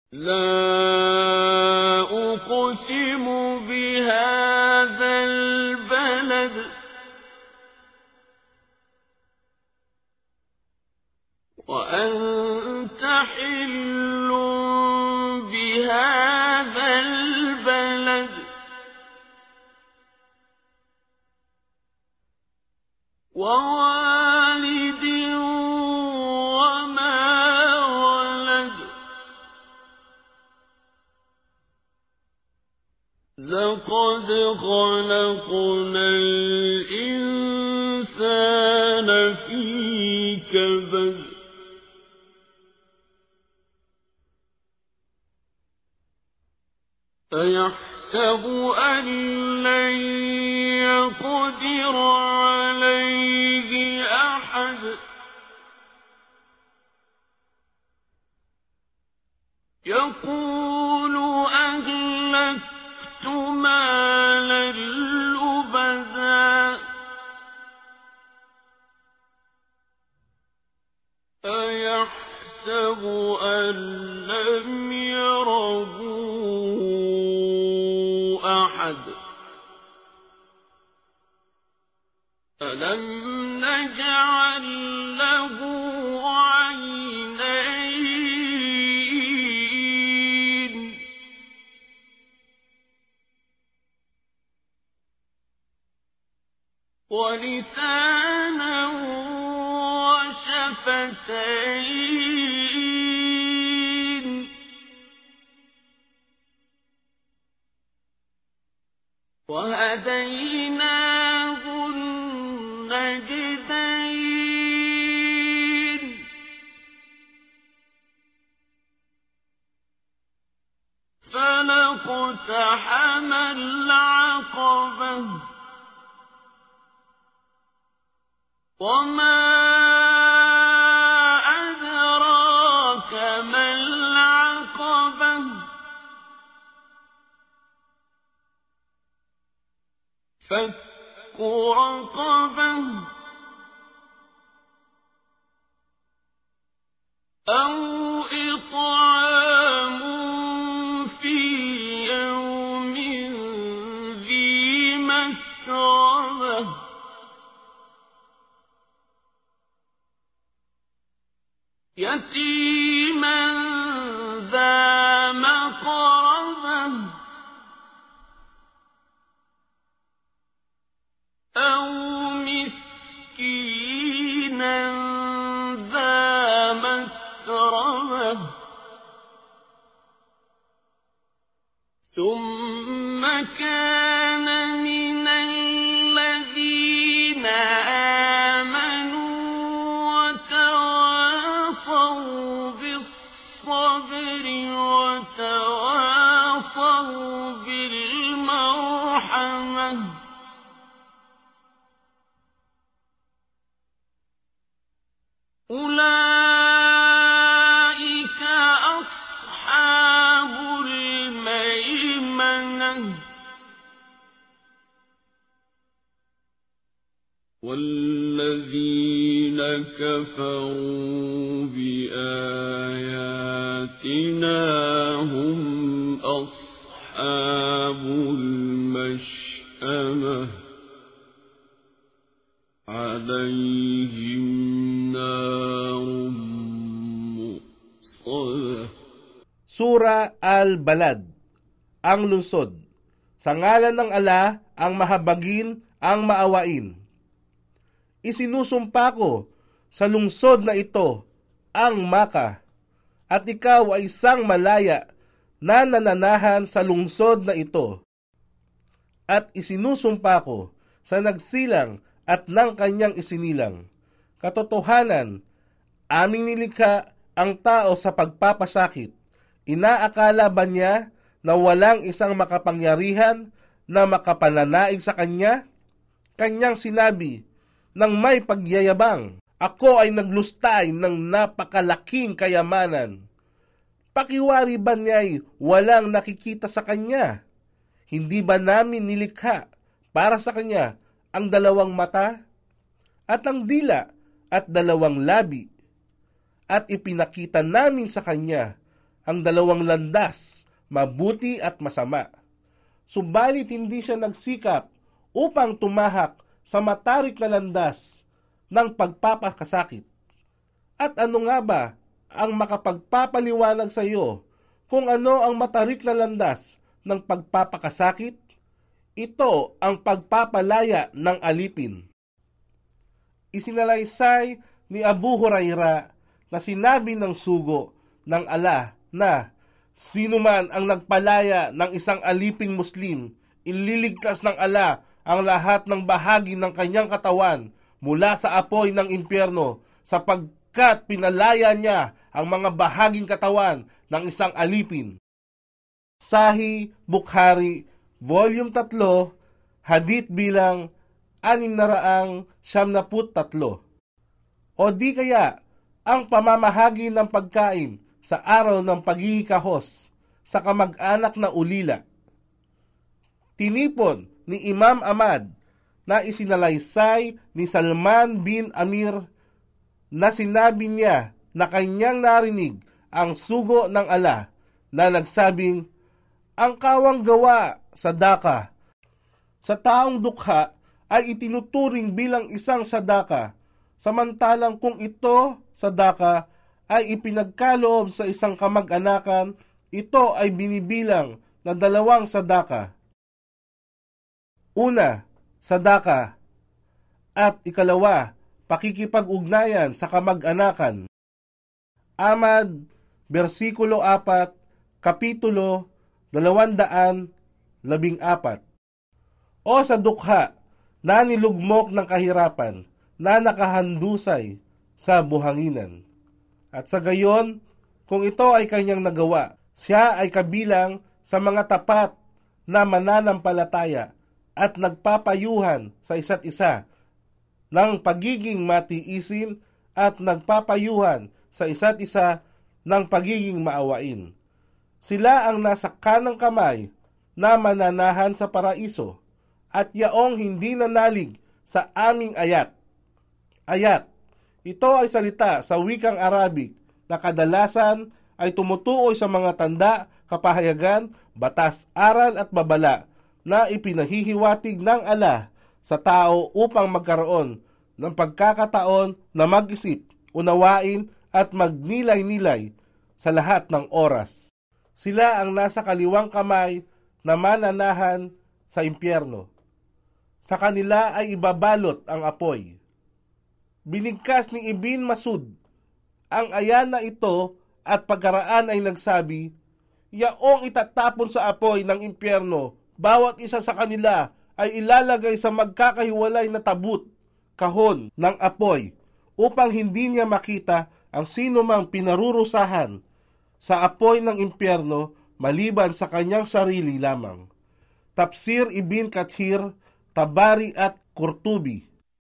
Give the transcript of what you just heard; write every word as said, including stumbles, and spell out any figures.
لا أقسم بهذا البلد وأنت حل بهذا البلد ووالد وما ولد لقد خلقنا الإنسان في كبد أيحسب أن لن يقدر عليه أحد يقول أهلكت مالا لبدا أيحسب أن لم يره أحد ألم نجعل له عينين ولسانا وشفتين وهديناه النجدين فلاقتحم العقبة وما أدراك ما العقبة فك رقبة أو إطعام في يوم ذي مسغبة يتيما ذا مقربة أو مسكينا ذا متربة ثم كان من الذين آمنوا وتواصوا بالصبر وتواصوا بالمرحمة أولئك أصحاب الميمنة والذين كفروا بآياتنا هم أصحاب المشأمة عليهم نار مؤصدة. Sura Al-Balad, ang lungsod. Sa ngalan ng Ala, ang mahabagin, ang maawain. Isinusumpa ko sa lungsod na ito, ang Maka, at ikaw ay isang malaya na nananahan sa lungsod na ito. At isinusumpa ko sa nagsilang at ng kanyang isinilang. Katotohanan, aming nilikha ang tao sa pagpapasakit. Inaakala ba niya na walang isang makapangyarihan na makapananaig sa kanya? Kanyang sinabi ng may pagyayabang, ako ay naglustay ng napakalaking kayamanan. Pakiwari ba niya'y walang nakikita sa kanya? Hindi ba namin nilikha para sa kanya ang dalawang mata at ang dila at dalawang labi, at ipinakita namin sa kanya ang dalawang landas, mabuti at masama. Subalit hindi siya nagsikap upang tumahak sa matarik na landas ng pagpapakasakit. At ano nga ba ang makapagpapaliwanag sa iyo kung ano ang matarik na landas ng pagpapakasakit? Ito ang pagpapalaya ng alipin. Isinalaysay ni Abu Huraira na sinabi ng sugo ng Allah na sino man ang nagpalaya ng isang aliping Muslim, ililigtas ng Allah ang lahat ng bahagi ng kanyang katawan mula sa apoy ng impyerno sapagkat pinalaya niya ang mga bahaging katawan ng isang alipin. Sahih Bukhari, Volume three, Hadith bilang anim na raang siyam na put tatlo. O di kaya ang pamamahagi ng pagkain sa araw ng pagkikahos sa kamag-anak na ulila. Tinipon ni Imam Ahmad na isinalaysay ni Salman bin Amir na sinabi niya na kanyang narinig ang sugo ng Allah na nagsabing, ang kawang gawa sa daka sa taong dukha ay itinuturing bilang isang sadaka, samantalang kung ito sadaka ay ipinagkaloob sa isang kamag-anakan, ito ay binibilang na dalawang sadaka. Una, sadaka, at ikalawa, pakikipag-ugnayan sa kamag-anakan. Ahmad, versikulo four, kapitulo dalawang daan labing apat. O sa dukha na nilugmok ng kahirapan na nakahandusay sa buhanginan. At sa gayon, kung ito ay kanyang nagawa, siya ay kabilang sa mga tapat na mananampalataya at nagpapayuhan sa isa't isa ng pagiging matiisin at nagpapayuhan sa isa't isa ng pagiging maawain. Sila ang nasa kanang kamay na mananahan sa paraiso at yaong hindi nanalig sa aming ayat. Ayat, ito ay salita sa wikang Arabic na kadalasan ay tumutuoy sa mga tanda, kapahayagan, batas, aral at babala na ipinahihiwatig ng Allah sa tao upang magkaroon ng pagkakataon na mag-isip, unawain at magnilay-nilay sa lahat ng oras. Sila ang nasa kaliwang kamay na mananahan sa impyerno. Sa kanila ay ibabalot ang apoy. Binigkas ni Ibn Masud ang ayan na ito at pagkaraan ay nagsabi, yaong itatapon sa apoy ng impyerno, bawat isa sa kanila ay ilalagay sa magkakahiwalay na tabut, kahon ng apoy, upang hindi niya makita ang sino mang pinarurusahan sa apoy ng impyerno maliban sa kanyang sarili lamang. Tafsir Ibn Kathir, Tabari at Qurtubi.